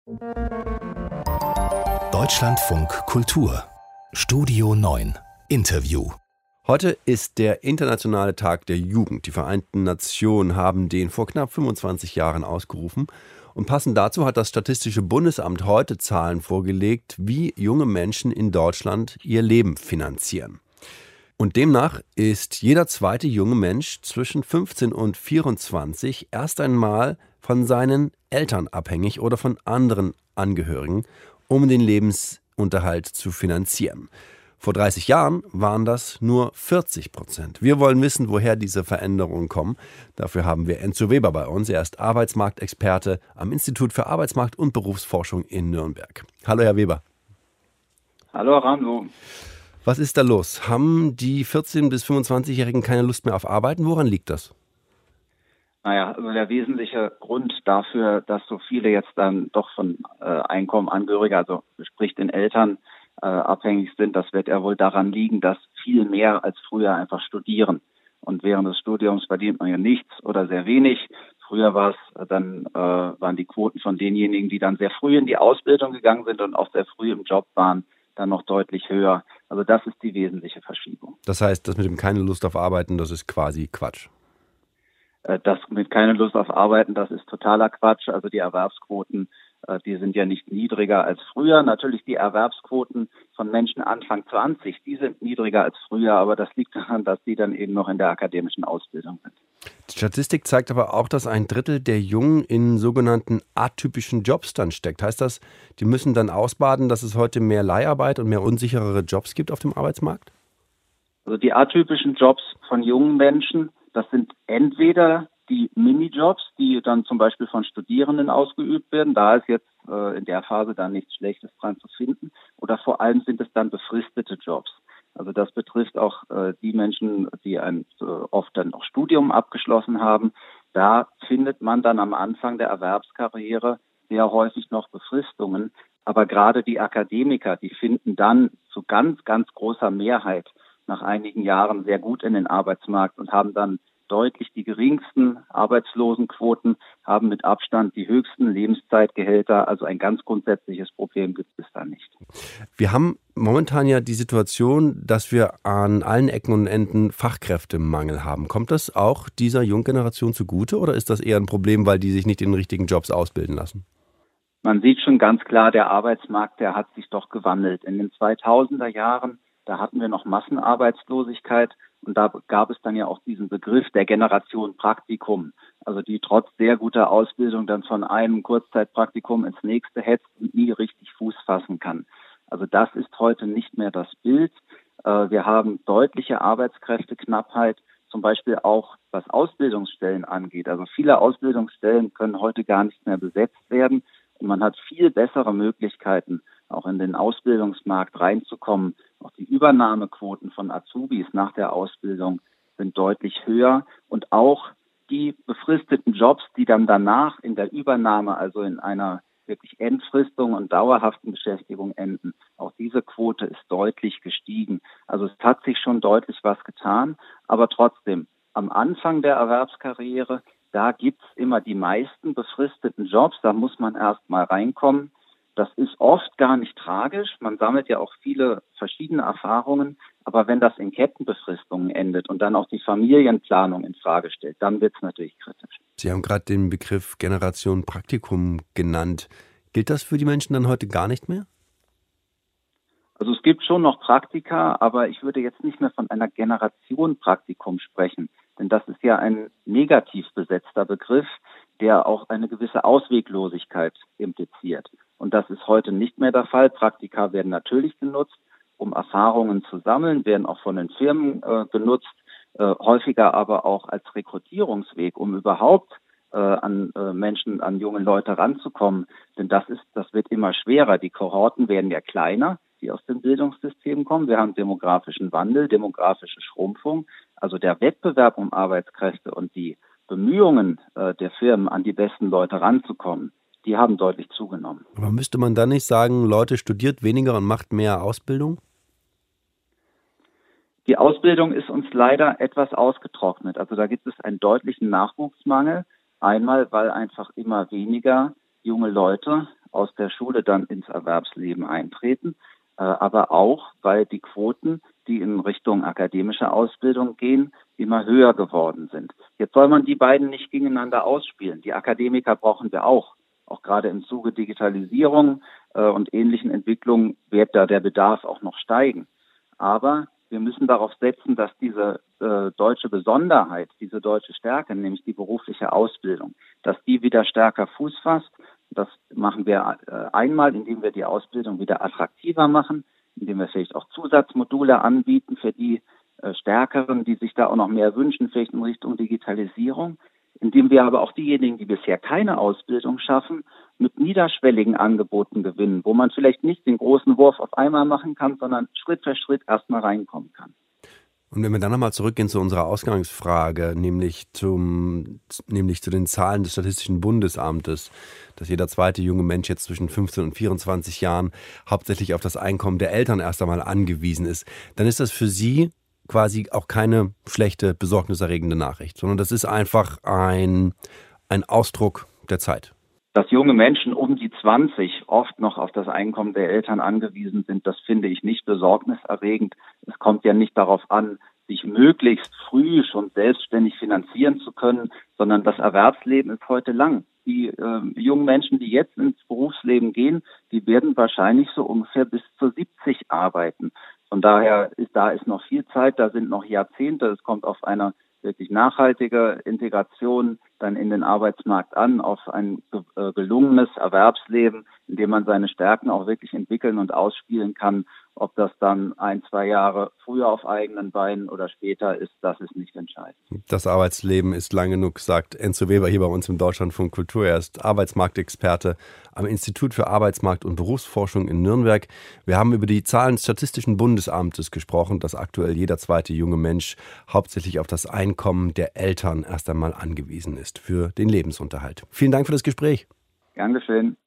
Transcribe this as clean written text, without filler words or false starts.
Deutschlandfunk Kultur Studio 9 Interview. Heute ist der Internationale Tag der Jugend. Die Vereinten Nationen haben den vor knapp 25 Jahren ausgerufen. Und passend dazu hat das Statistische Bundesamt heute Zahlen vorgelegt, wie junge Menschen in Deutschland ihr Leben finanzieren. Und demnach ist jeder zweite junge Mensch zwischen 15 und 24 erst einmal von seinen Eltern abhängig oder von anderen Angehörigen, um den Lebensunterhalt zu finanzieren. Vor 30 Jahren waren das nur 40%. Wir wollen wissen, woher diese Veränderungen kommen. Dafür haben wir Enzo Weber bei uns. Er ist Arbeitsmarktexperte am Institut für Arbeitsmarkt- und Berufsforschung in Nürnberg. Hallo, Herr Weber. Hallo, Herr Ramso. Was ist da los? Haben die 14- bis 25-Jährigen keine Lust mehr auf Arbeiten? Woran liegt das? Naja, also der wesentliche Grund dafür, dass so viele jetzt dann doch von Einkommen Angehörige, also sprich den Eltern, abhängig sind, das wird ja wohl daran liegen, dass viel mehr als früher einfach studieren. Und während des Studiums verdient man ja nichts oder sehr wenig. Früher waren die Quoten von denjenigen, die dann sehr früh in die Ausbildung gegangen sind und auch sehr früh im Job waren, dann noch deutlich höher. Also das ist die wesentliche Verschiebung. Das heißt, das mit dem keine Lust auf Arbeiten, das ist quasi Quatsch. Das mit keine Lust auf Arbeiten, das ist totaler Quatsch. Also die Erwerbsquoten, die sind ja nicht niedriger als früher. Natürlich die Erwerbsquoten von Menschen Anfang 20, die sind niedriger als früher, aber das liegt daran, dass die dann eben noch in der akademischen Ausbildung sind. Die Statistik zeigt aber auch, dass ein Drittel der Jungen in sogenannten atypischen Jobs dann steckt. Heißt das, die müssen dann ausbaden, dass es heute mehr Leiharbeit und mehr unsichere Jobs gibt auf dem Arbeitsmarkt? Also die atypischen Jobs von jungen Menschen, das sind entweder die Minijobs, die dann zum Beispiel von Studierenden ausgeübt werden. Da ist jetzt in der Phase dann nichts Schlechtes dran zu finden. Oder vor allem sind es dann befristete Jobs. Also das betrifft auch die Menschen, die oft dann auch Studium abgeschlossen haben. Da findet man dann am Anfang der Erwerbskarriere sehr häufig noch Befristungen. Aber gerade die Akademiker, die finden dann zu ganz, ganz großer Mehrheit nach einigen Jahren sehr gut in den Arbeitsmarkt und haben dann deutlich die geringsten Arbeitslosenquoten, haben mit Abstand die höchsten Lebenszeitgehälter. Also ein ganz grundsätzliches Problem gibt es da nicht. Wir haben momentan ja die Situation, dass wir an allen Ecken und Enden Fachkräftemangel haben. Kommt das auch dieser Junggeneration zugute oder ist das eher ein Problem, weil die sich nicht in den richtigen Jobs ausbilden lassen? Man sieht schon ganz klar, der Arbeitsmarkt, der hat sich doch gewandelt. In den 2000er Jahren, da hatten wir noch Massenarbeitslosigkeit und da gab es dann ja auch diesen Begriff der Generation Praktikum, also die trotz sehr guter Ausbildung dann von einem Kurzzeitpraktikum ins nächste hetzt und nie richtig Fuß fassen kann. Also das ist heute nicht mehr das Bild. Wir haben deutliche Arbeitskräfteknappheit, zum Beispiel auch was Ausbildungsstellen angeht. Also viele Ausbildungsstellen können heute gar nicht mehr besetzt werden und man hat viel bessere Möglichkeiten, auch in den Ausbildungsmarkt reinzukommen. Auch die Übernahmequoten von Azubis nach der Ausbildung sind deutlich höher und auch die befristeten Jobs, die dann danach in der Übernahme, also in einer wirklich Entfristung und dauerhaften Beschäftigung enden. Auch diese Quote ist deutlich gestiegen. Also es hat sich schon deutlich was getan, aber trotzdem, am Anfang der Erwerbskarriere, da gibt's immer die meisten befristeten Jobs, da muss man erst mal reinkommen. Das ist oft gar nicht tragisch. Man sammelt ja auch viele verschiedene Erfahrungen. Aber wenn das in Kettenbefristungen endet und dann auch die Familienplanung in Frage stellt, dann wird es natürlich kritisch. Sie haben gerade den Begriff Generation Praktikum genannt. Gilt das für die Menschen dann heute gar nicht mehr? Also es gibt schon noch Praktika, aber ich würde jetzt nicht mehr von einer Generation Praktikum sprechen. Denn das ist ja ein negativ besetzter Begriff, der auch eine gewisse Ausweglosigkeit impliziert. Und das ist heute nicht mehr der Fall. Praktika werden natürlich genutzt, um Erfahrungen zu sammeln, werden auch von den Firmen genutzt, häufiger aber auch als Rekrutierungsweg, um überhaupt an Menschen, an junge Leute ranzukommen. Denn das wird immer schwerer. Die Kohorten werden ja kleiner, die aus dem Bildungssystem kommen. Wir haben demografischen Wandel, demografische Schrumpfung. Also der Wettbewerb um Arbeitskräfte und die Bemühungen der Firmen, an die besten Leute ranzukommen, die haben deutlich zugenommen. Aber müsste man dann nicht sagen, Leute, studiert weniger und macht mehr Ausbildung? Die Ausbildung ist uns leider etwas ausgetrocknet. Also da gibt es einen deutlichen Nachwuchsmangel. Einmal, weil einfach immer weniger junge Leute aus der Schule dann ins Erwerbsleben eintreten, aber auch, weil die Quoten, die in Richtung akademische Ausbildung gehen, immer höher geworden sind. Jetzt soll man die beiden nicht gegeneinander ausspielen. Die Akademiker brauchen wir auch gerade im Zuge Digitalisierung und ähnlichen Entwicklungen wird da der Bedarf auch noch steigen. Aber wir müssen darauf setzen, dass diese deutsche Besonderheit, diese deutsche Stärke, nämlich die berufliche Ausbildung, dass die wieder stärker Fuß fasst. Das machen wir einmal, indem wir die Ausbildung wieder attraktiver machen, indem wir vielleicht auch Zusatzmodule anbieten für die Stärkeren, die sich da auch noch mehr wünschen, vielleicht in Richtung Digitalisierung, indem wir aber auch diejenigen, die bisher keine Ausbildung schaffen, mit niederschwelligen Angeboten gewinnen, wo man vielleicht nicht den großen Wurf auf einmal machen kann, sondern Schritt für Schritt erstmal reinkommen kann. Und wenn wir dann nochmal zurückgehen zu unserer Ausgangsfrage, nämlich zu den Zahlen des Statistischen Bundesamtes, dass jeder zweite junge Mensch jetzt zwischen 15 und 24 Jahren hauptsächlich auf das Einkommen der Eltern erst einmal angewiesen ist, dann ist das für Sie quasi auch keine schlechte, besorgniserregende Nachricht, sondern das ist einfach ein Ausdruck der Zeit. Dass junge Menschen um die 20 oft noch auf das Einkommen der Eltern angewiesen sind, das finde ich nicht besorgniserregend. Es kommt ja nicht darauf an, sich möglichst früh schon selbstständig finanzieren zu können, sondern das Erwerbsleben ist heute lang. Die jungen Menschen, die jetzt ins Berufsleben gehen, die werden wahrscheinlich so ungefähr bis zu 70 arbeiten. Von daher ist noch viel Zeit, da sind noch Jahrzehnte. Es kommt auf eine wirklich nachhaltige Integration dann in den Arbeitsmarkt an, auf ein gelungenes Erwerbsleben, in dem man seine Stärken auch wirklich entwickeln und ausspielen kann. Ob das dann 1-2 Jahre früher auf eigenen Beinen oder später ist, das ist nicht entscheidend. Das Arbeitsleben ist lang genug, sagt Enzo Weber hier bei uns im Deutschlandfunk Kultur. Er ist Arbeitsmarktexperte am Institut für Arbeitsmarkt- und Berufsforschung in Nürnberg. Wir haben über die Zahlen des Statistischen Bundesamtes gesprochen, dass aktuell jeder zweite junge Mensch hauptsächlich auf das Einkommen der Eltern erst einmal angewiesen ist für den Lebensunterhalt. Vielen Dank für das Gespräch. Gern geschehen.